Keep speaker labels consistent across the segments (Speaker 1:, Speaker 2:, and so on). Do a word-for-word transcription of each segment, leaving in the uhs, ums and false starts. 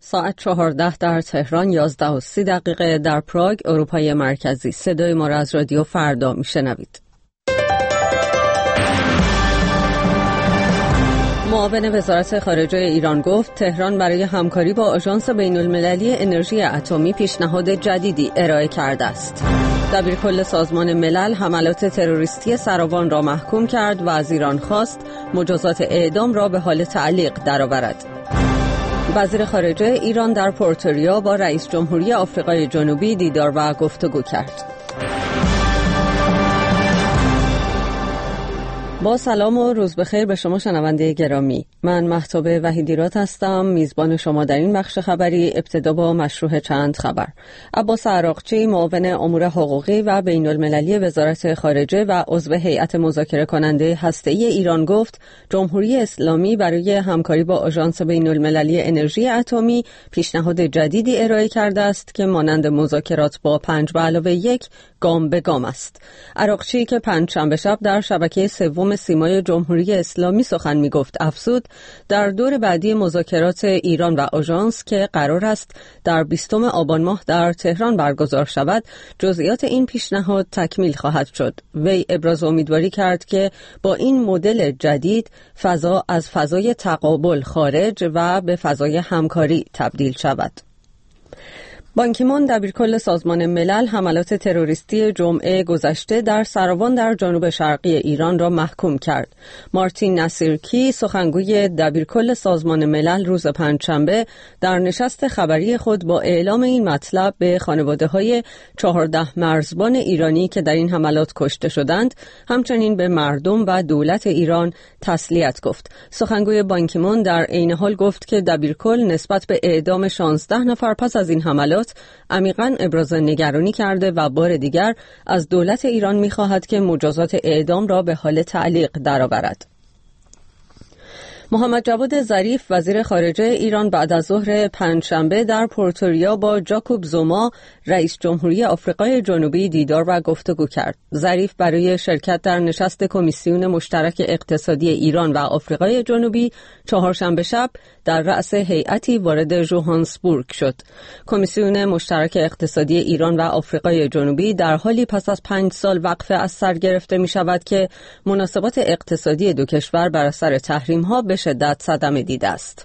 Speaker 1: ساعت چهارده در تهران، یازده و سی دقیقه در پراگ، اروپای مرکزی. صدای ما را از رادیو فردا میشنوید. معاون وزارت خارجه ایران گفت تهران برای همکاری با آژانس بین‌المللی انرژی اتمی پیشنهاد جدیدی ارائه کرده است. دبیرکل سازمان ملل حملات تروریستی سراوان را محکوم کرد و از ایران خواست مجازات اعدام را به حال تعلیق درآورد. وزیر خارجه ایران در پورتوریا با رئیس جمهوری آفریقای جنوبی دیدار و گفتگو کرد. با سلام و روز بخیر به شما شنونده گرامی. من مهتاب وحیدیرات هستم، میزبان شما در این بخش خبری. ابتدا با مشروع چند خبر. عباس عراقچی، معاون امور حقوقی و بین المللی وزارت خارجه و عضو هیئت مذاکره کننده هسته‌ای ایران گفت جمهوری اسلامی برای همکاری با آژانس بین المللی انرژی اتمی پیشنهاد جدیدی ارائه کرده است که مانند مذاکرات با پنج به علاوه یک گام به گام است. عراقچی که پنجشنبه شب در شبکه سوم سیمای جمهوری اسلامی سخن می گفت افزود در دور بعدی مذاکرات ایران و آژانس که قرار است در بیستم آبان ماه در تهران برگزار شود، جزئیات این پیشنهاد تکمیل خواهد شد. وی ابراز امیدواری کرد که با این مدل جدید فضا از فضای تقابل خارج و به فضای همکاری تبدیل شود. بان کی مون، دبیرکل سازمان ملل، حملات تروریستی جمعه گذشته در سراوان در جنوب شرقی ایران را محکوم کرد. مارتین نصیرکی، سخنگوی دبیرکل سازمان ملل، روز پنجشنبه در نشست خبری خود با اعلام این مطلب به خانواده‌های چهارده مرزبان ایرانی که در این حملات کشته شدند، همچنین به مردم و دولت ایران تسلیت گفت. سخنگوی بان کی مون در عین حال گفت که دبیرکل نسبت به اعدام شانزده نفر پس از این حملات عمیقاً ابراز نگرانی کرده و بار دیگر از دولت ایران می‌خواهد که مجازات اعدام را به حال تعلیق درآورد. محمد جواد ظریف، وزیر خارجه ایران، بعد از ظهر پنجشنبه در پورتوریا با جاکوب زوما، رئیس جمهوری آفریقای جنوبی دیدار و گفتگو کرد. ظریف برای شرکت در نشست کمیسیون مشترک اقتصادی ایران و آفریقای جنوبی چهارشنبه شب در رأس هیئتی وارد ژوهانسبورگ شد. کمیسیون مشترک اقتصادی ایران و آفریقای جنوبی در حالی پس از پنج سال وقفه از سر گرفته می شود که مناسبات اقتصادی دو کشور بر اثر تحریم‌ها به شدت صدمه دیده است.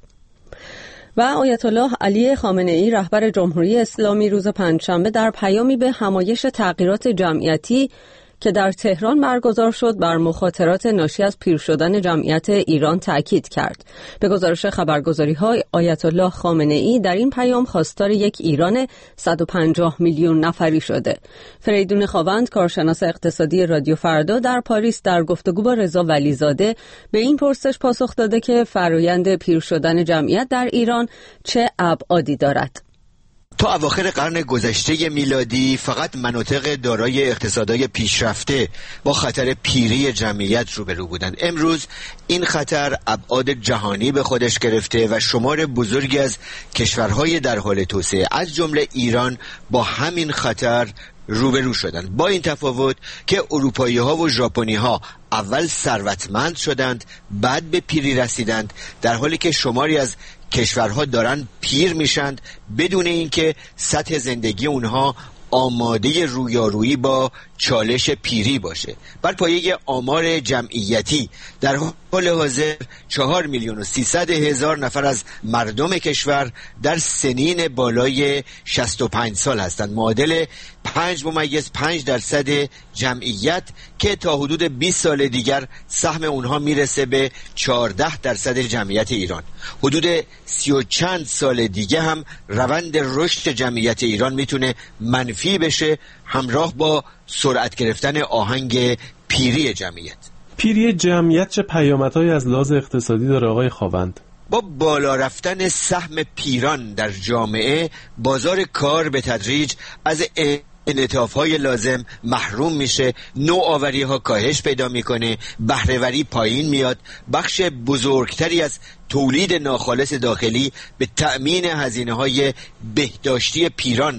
Speaker 1: و آیت الله علی خامنه‌ای، رهبر جمهوری اسلامی، روز پنجشنبه در پیامی به همایش تغییرات جمعیتی که در تهران برگزار شد بر مخاطرات ناشی از پیر شدن جمعیت ایران تأکید کرد. به گزارش خبرگزاری‌های، آیت الله خامنه‌ای در این پیام خواستار یک ایران صد و پنجاه میلیون نفری شده. فریدون خاوند، کارشناس اقتصادی رادیو فردا در پاریس، در گفتگو با رضا ولیزاده به این پرسش پاسخ داده که فرآیند پیر شدن جمعیت در ایران چه ابعادی دارد.
Speaker 2: تا اواخر قرن گذشته میلادی فقط مناطق دارای اقتصادهای پیشرفته با خطر پیری جمعیت روبرو بودند. امروز این خطر ابعاد جهانی به خودش گرفته و شمار بزرگی از کشورهای در حال توسعه از جمله ایران با همین خطر روبرو شدند، با این تفاوت که اروپایی ها و ژاپنی ها اول ثروتمند شدند بعد به پیری رسیدند، در حالی که شماری از کشورها دارن پیر میشند بدون اینکه سطح زندگی اونها آماده رویارویی با چالش پیری باشه. بر پایه آمار جمعیتی در حال حاضر چهار میلیون و سیصد هزار نفر از مردم کشور در سنین بالای شصت و پنج سال هستند، معادل پنج ممیز پنج درصد جمعیت که تا حدود بیست سال دیگر سهم اونها میرسه به چهارده درصد جمعیت ایران. حدود سی و چند سال دیگه هم روند رشد جمعیت ایران میتونه منفی بشه همراه با سرعت گرفتن آهنگ پیری جمعیت.
Speaker 3: پیری جمعیت چه پیامدهایی از لحاظ اقتصادی داره آقای خاوند؟
Speaker 2: با بالا رفتن سهم پیران در جامعه، بازار کار به تدریج از انعطاف‌های لازم محروم میشه، نوآوری‌ها کاهش پیدا میکنه، بهره‌وری پایین میاد، بخش بزرگتری از تولید ناخالص داخلی به تأمین هزینه‌های بهداشتی پیران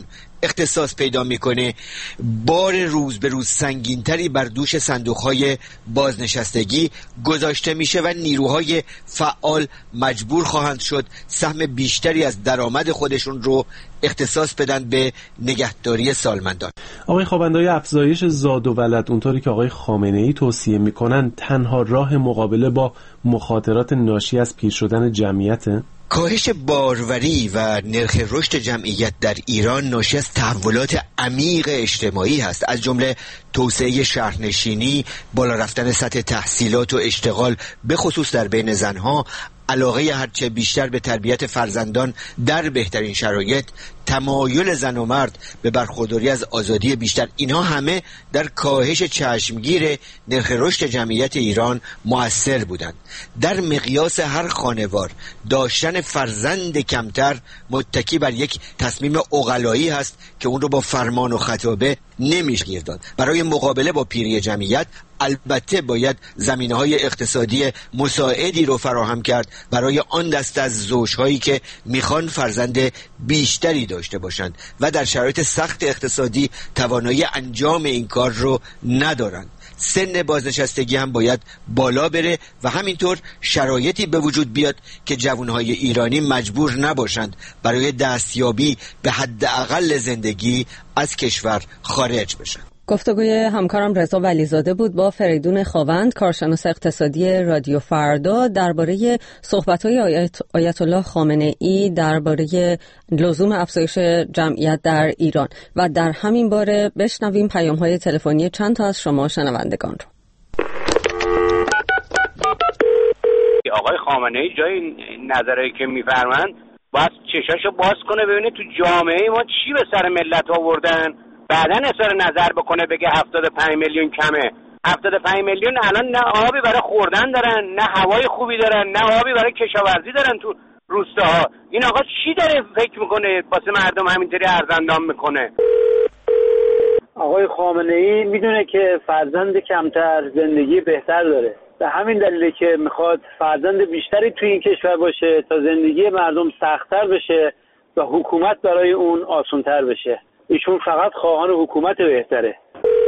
Speaker 2: اختصاص پیدا میکنه بار روز به روز سنگینتری بر دوش صندوقهای بازنشستگی گذاشته میشه و نیروهای فعال مجبور خواهند شد سهم بیشتری از درآمد خودشون رو اختصاص بدن به نگهداری سالمندان.
Speaker 3: آقای خوابندای افزایش زاد و ولد اونطوری که آقای خامنه‌ای توصیه میکنن تنها راه مقابله با مخاطرات ناشی از پیر شدن جمعیته؟
Speaker 2: کاهش باروری و نرخ رشد جمعیت در ایران ناشی از تحولات عمیق اجتماعی هست، از جمله توسعه شهرنشینی، بالا رفتن سطح تحصیلات و اشتغال به خصوص در بین زنها، علاقه هرچه بیشتر به تربیت فرزندان در بهترین شرایط، تمایل زن و مرد به برخورداری از آزادی بیشتر، اینها همه در کاهش چشمگیر نرخ رشد جمعیت ایران مؤثر بودند. در مقیاس هر خانوار داشتن فرزند کمتر متکی بر یک تصمیم عقلایی هست که اون رو با فرمان و خطابه نمیشه گیر داد. برای مقابله با پیری جمعیت البته باید زمینه‌های اقتصادی مساعدی رو فراهم کرد برای آن دسته از زوجهایی که میخوان فرزند بیشتری داشته باشند و در شرایط سخت اقتصادی توانایی انجام این کار رو ندارند. سن بازنشستگی هم باید بالا بره و همینطور شرایطی به وجود بیاد که جوانهای ایرانی مجبور نباشند برای دستیابی به حداقل زندگی از کشور خارج بشن.
Speaker 1: گفتگوی همکارم رضا ولیزاده بود با فریدون خاوند، کارشناس اقتصادی رادیو فردا، درباره صحبت‌های آیت آیت الله خامنه‌ای درباره لزوم افزایش جمعیت در ایران و در همین باره بشنویم پیام‌های تلفنی چند تا از شما شنوندگان رو.
Speaker 4: آقای خامنه‌ای جای نظری که می‌فرمایند باید چشاشو باز کنه ببینه تو جامعه ما چی به سر ملت آوردن، بعدن اظهار نظر بکنه بگه هفتاد و پنج میلیون کمه. هفتاد و پنج میلیون الان نه آبی برای خوردن دارن، نه هوای خوبی دارن، نه آبی برای کشاورزی دارن تو روستاها. این آقا چی داره فکر میکنه واسه مردم همینطوری ارزندام میکنه؟
Speaker 5: آقای خامنه‌ای میدونه که فرزند کمتر زندگی بهتر داره، به همین دلیله که میخواد فرزند بیشتری توی این کشور باشه تا زندگی مردم سخت‌تر بشه و حکومت برای اون آسان‌تر بشه. ایشون فقط خواهان حکومت بهتره.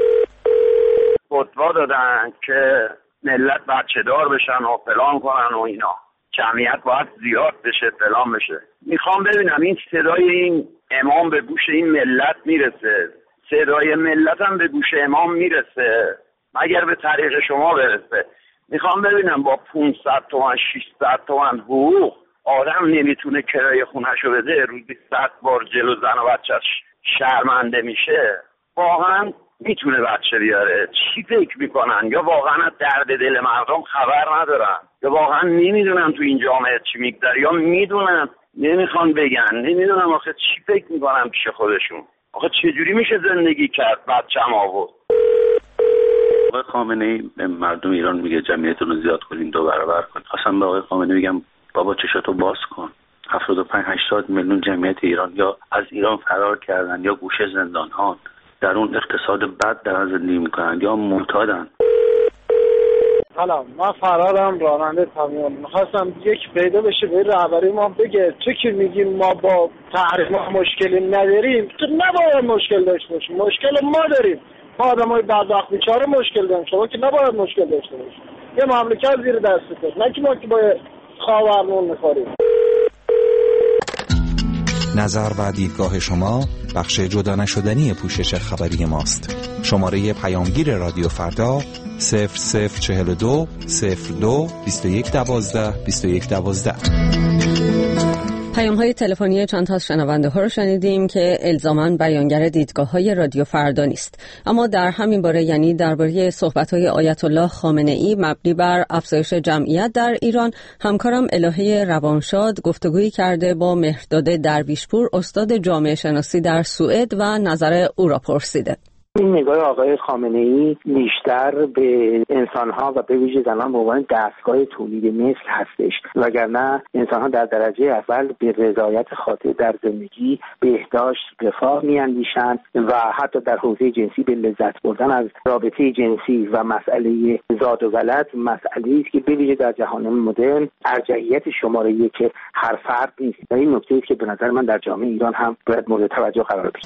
Speaker 6: فتوا دادن که ملت بچه دار بشن و فلان کنن و اینا، جمعیت باید زیاد بشه فلان بشه. میخوام ببینم این صدای این امام به گوش این ملت میرسه، صدای ملت هم به گوش امام میرسه مگر به طریق شما برسه؟ میخوام ببینم با پانصد تومن ششصد تومن حقوق آدم نمیتونه کرایه خونهشو بده، روزی صد بار جلو زن و بچه‌ش شرمنده میشه، واقعا میتونه بچه بیاره؟ چی فکر میکنن؟ یا واقعا از درد دل مردم خبر ندارن، یا واقعا نمیدونن تو این جامعه چی میگذره، یا میدونن نمیخوان بگن. نمیدونم آخه چی فکر میکنن پیش خودشون. آخه چجوری میشه زندگی کرد بچه‌م آورد؟
Speaker 7: آقای خامنه‌ای مردم ایران میگه جمعیتون رو زیاد کنین، دو برابر کنین. اصلا به آقای خامنه‌ای میگم بابا چشاتو باز کن. هفتاد و پنج هشتاد میلیون جمعیت ایران یا از ایران فرار کردن یا گوشه زندان‌ها، در اون اقتصاد بد در زندگی میکنن یا معتادن.
Speaker 8: سلام، من فرارم، راننده کامیون. میخواستم یک پیدا بشه به رهبری ما بگه تو که میگیم ما با تحریم مشکلی نداریم، تو نباید مشکل داشته باشیم. مشکل ما داریم، ما آدمای بدبخت بیچاره مشکل داریم، شما که نباید مشکل داشته باشیم. یه مملکت زیر دستت، نه که ما که با خاورمون میخوریم.
Speaker 9: نظر و دیدگاه شما بخش جدا نشدنی پوشش خبری ماست. شماره پیامگیر رادیو فردا صفر صفر چهل و دو صفر دو بیست و یک دوازده بیست و یک دوازده.
Speaker 1: پیام‌های تلفنی چند تا از شنونده ها رو شنیدیم که الزاماً بیانگر دیدگاه‌های رادیو فردا نیست، اما در همین باره، یعنی درباره صحبت‌های آیت الله خامنه‌ای مبنی بر افزایش جمعیت در ایران، همکارم الهه روانشاد گفتگویی کرده با مهرداد درویشپور، استاد جامعه شناسی در سوئد، و نظر او را پرسیده.
Speaker 10: این نگاه آقای خامنه‌ای بیشتر به انسان‌ها و به ویژه زنان به عنوان دستگاه تولید مثل هستش، وگرنه انسان‌ها در درجه اول به رضایت خاطر در زندگی، بهداشت، رفاه می‌اندیشند و حتی در حوزه جنسی به لذت بردن از رابطه جنسی و مسئله زاد و ولد مسئله‌ای است که به ویژه در جهان مدرن ارجحیت شماره یک هر فرد نیست. و این نکته است که به نظر من در جامعه ایران هم باید مورد توجه قرار بگیرد.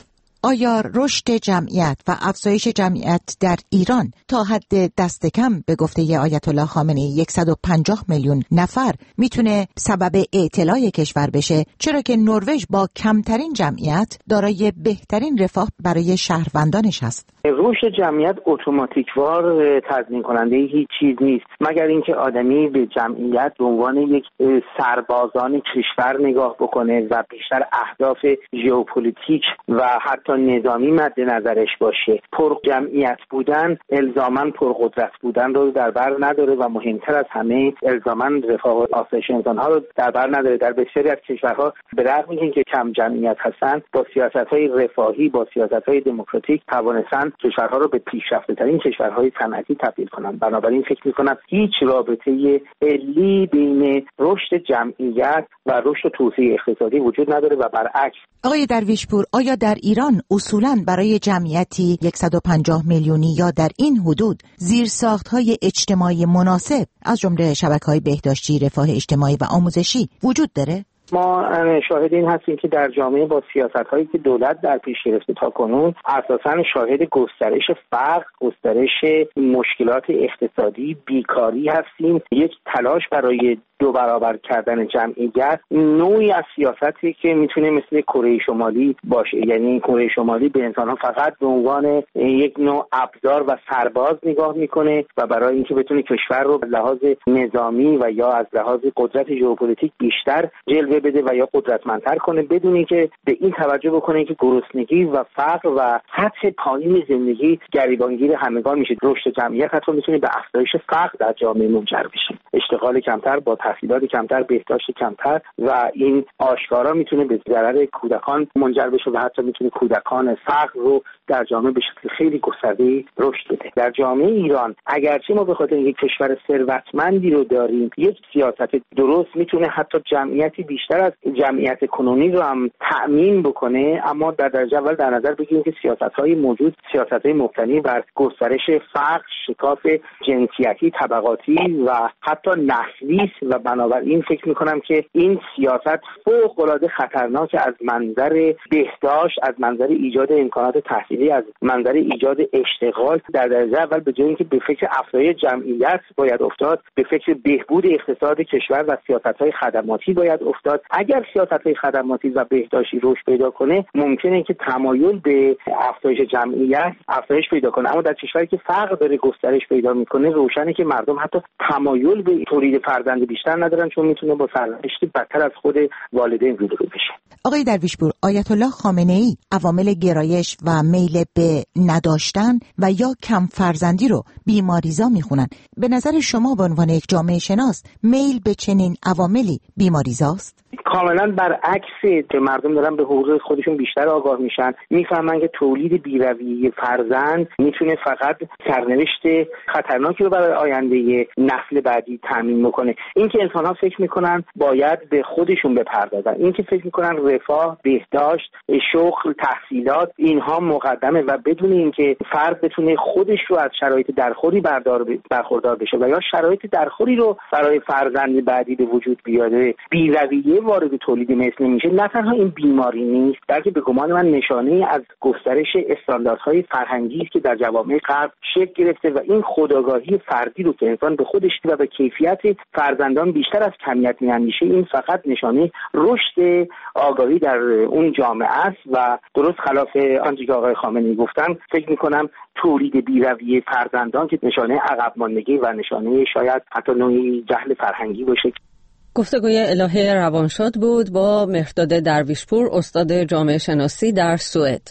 Speaker 11: آیا رشد جمعیت و افزایش جمعیت در ایران تا حد دست کم به گفته آیت الله خامنه‌ای صد و پنجاه میلیون نفر میتونه سبب اعتلای کشور بشه، چرا که نروژ با کمترین جمعیت دارای بهترین رفاه برای شهروندانش هست؟
Speaker 10: رشد جمعیت اتوماتیکوار تضمین کننده هیچ چیز نیست، مگر اینکه آدمی به جمعیت به عنوان یک سربازان کشور نگاه بکنه و بیشتر اهداف ژئوپلیتیک و حتی نظامی مد نظرش باشه. پر جمعیت بودن الزاماً پرقدرت بودن رو در بر نداره و مهمتر از همه الزاماً رفاه و آسایش انسان‌ها رو در بر نداره. در بسیاری از کشورها به رغم اینکه کم جمعیت هستن، با سیاست‌های رفاهی، با سیاست‌های دموکراتیک توانستن کشورها رو به پیشرفته‌ترین کشورهای صنعتی تبدیل کنن. بنابراین فکر می‌کنم هیچ رابطه علی بین رشد جمعیت و رشد و توسعه اقتصادی وجود نداره و برعکس.
Speaker 11: آقای درویشپور، آیا در ایران اصولاً برای جمعیتی صد و پنجاه میلیونی یا در این حدود زیرساخت‌های اجتماعی مناسب از جمله شبکه‌های بهداشتی، رفاه اجتماعی و آموزشی وجود داره؟
Speaker 10: ما شاهد این هستیم که در جامعه با سیاست‌هایی که دولت در پیش گرفته تا کنون اساساً شاهد گسترش فقر، گسترش مشکلات اقتصادی، بیکاری هستیم. یک تلاش برای دو برابر کردن جمعیت نوعی از سیاستی که میتونه مثل کره شمالی باشه، یعنی کره شمالی به انسان‌ها فقط به عنوان یک نوع ابزار و سرباز نگاه میکنه و برای اینکه بتونه کشور رو به لحاظ نظامی و یا از لحاظ قدرت ژئوپلیتیک بیشتر جلوه بده و یا قدرتمندتر کنه، بدون اینکه به این توجه بکنه که گرسنگی و فقر و سطح پایین زندگی گریبانگیر همگان میشه. رشد جمعیت حتی میتونه به افزایش فقر در جامعه منجر بشه، اشتغال کمتر با تحصیلات کمتر، بهداشت کمتر، و این آشکارا میتونه به ضرر کودکان منجر بشه و حتی میتونه کودکان فقر رو در جامعه به شکل خیلی گسترده‌ای رشد بده. در جامعه ایران اگرچه ما به خاطر یک کشور ثروتمندی رو داریم، یک سیاست درست میتونه حتی جمعیتی بیشتر از جمعیت کنونی رو هم تأمین بکنه، اما در درجه اول در نظر بگیریم که سیاست‌های موجود سیاست‌های مبتنی بر گسترش فقر، شکاف جنسیتی، طبقاتی و حتی نسلی است و بنابراین فکر می‌کنم که این سیاست فوق‌العاده خطرناک از منظر بهداشت، از منظر ایجاد امکانات تحصیلی، از منظر ایجاد اشتغال. در درجه اول به جای اینکه به فکر افزایش جمعیت باید افتاد، به فکر بهبود اقتصاد کشور و سیاست‌های خدماتی باید افتاد. اگر سیاست‌های خدماتی و بهداشتی رشد پیدا کنه، ممکنه که تمایل به افزایش جمعیت افزایش پیدا کنه، اما در کشوری که فقر داره گسترش پیدا میکنه، روشنه که مردم حتی تمایل به تولید فرزند بیشتر ندارن، چون میتونه با سرنوشتی بدتر از خود والدین روبرو بشه.
Speaker 11: آقای درویشپور، آیت الله خامنه‌ای عوامل گرایش و میل به نداشتن و یا کم فرزندی رو بیماریزا میخونن. به نظر شما به عنوان یک جامعه شناس میل به چنین عواملی بیماریزاست؟
Speaker 10: کاملا برعکسه که مردم دارن به حقوق خودشون بیشتر آگاه میشن، میفهمن که تولید بیرویه فرزند میتونه فقط سرنوشت خطرناکی رو برای آینده نسل بعدی تامین بکنه. اینکه انسان‌ها فکر میکنن باید به خودشون بپردازن، اینکه فکر میکنن رفاه، بهداشت، شغل، تحصیلات اینها مقدمه و بدون اینکه فرد بتونه خودش رو از شرایط درخوری بردار برخوردار بشه و یا شرایط درخوری رو برای فرزند بعدی به وجود بیاره، بیرویه وارد تولید مثل میشه، نه تنها این بیماری نیست، بلکه به گمان من نشانه از گسترش استانداردهای فرهنگی است که در جوامع غرب شکل گرفته و این خودآگاهی فردی رو که انسان به خودش و به کیفیت فرزندان بیشتر از کمیت میاندیشه، این فقط نشانه رشد آگاهی در اون جامعه است و درست خلاف آنچه که آقای خامنه‌ای گفتن، فکر می‌کنم تولید بیرویه فرزندان که نشانه عقب ماندگی و نشانه شاید حتی نوعی جهل فرهنگی باشه.
Speaker 1: گفتگوی الهه روانشاد بود با مهرداد درویشپور، استاد جامعه شناسی در سوئد.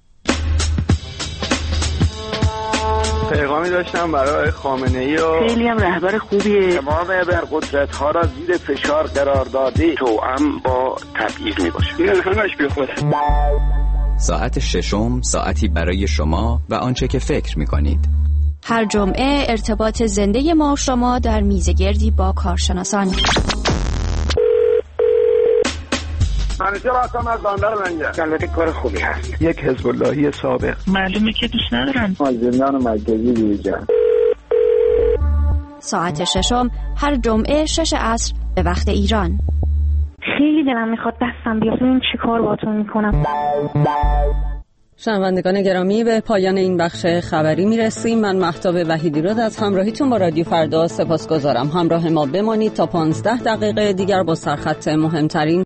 Speaker 12: پیغامی داشتم برای خامنه‌ای و
Speaker 13: خیلی هم رهبر خوبیه.
Speaker 12: تمام ابرقدرت‌ها را زیر فشار قرار داده، توأم با تبعیض میباشه. این همش بیخوده.
Speaker 14: ساعت ششم، ساعتی برای شما و آنچه که فکر میکنید.
Speaker 15: هر جمعه ارتباط زنده ما شما در میزگردی با کارشناسان.
Speaker 12: منیجر هستم از بندر منجر.
Speaker 10: البته کار خوبی هست.
Speaker 3: یک حزب اللهی سابق.
Speaker 13: معلومه که دوست ندارن.
Speaker 10: از زندان مرکزی بیرون.
Speaker 15: ساعت ششم هر جمعه شش عصر به وقت ایران.
Speaker 16: خیلی دلم میخواد دستم بیاد، ببین چی کار باهاتون میکنم.
Speaker 1: شنوندگان گرامی، به پایان این بخش خبری میرسیم. من مهتاب وحیدیراد از همراهیتون با رادیو فردا سپاسگزارم. همراه ما بمانید تا پانزده دقیقه دیگر با سرخط مهمترین